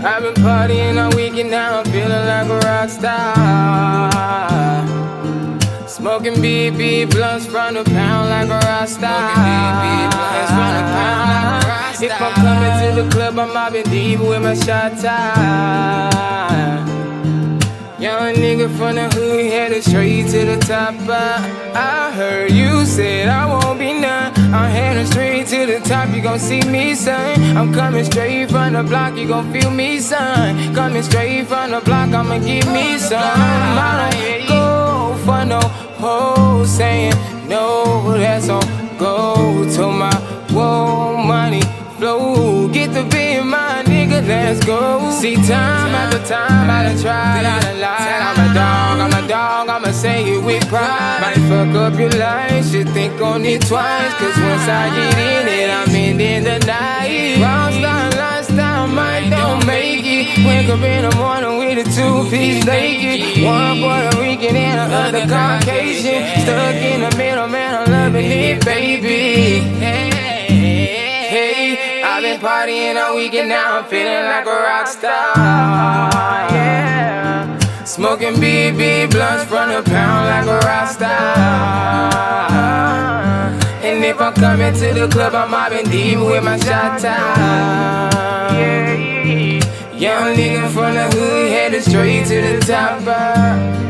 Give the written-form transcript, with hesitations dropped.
I've been partying all weekend, now I'm feeling like a rock star. Smoking BB blunts from the pound like a rock star. If I'm coming to the club, I'm mobbing deep with my shot tie. Young nigga from the hood, headed straight to the top. I heard you said I won't be none. I'm heading straight to the top, you gon' see me, son. I'm coming straight from the block, you gon' feel me, son. Coming straight from the block, I'ma give me some. I don't go for no hoes saying no, that's on go to my whoa money flow. Get the beat, my nigga, let's go. See, time after time, I done tried, I done lied. I'm a dog, I'ma say it with pride. Might fuck up your life, should think on it twice. Cause once I get in it, I'm in the night. Rockstar lifestyle, might don't make it. Wake up in the morning with a two-piece naked. One Puerto Rican and the other Caucasian. Stuck in the middle, man, I'm loving it, baby. Hey, I've been partying all weekend, now I'm feeling like a rock star. Yeah. Smoking BB blunts from the pound like a rock star. And if I'm coming to the club, I'm mobbing deep with my shot tie. Young nigga from the hood, headed straight to the top.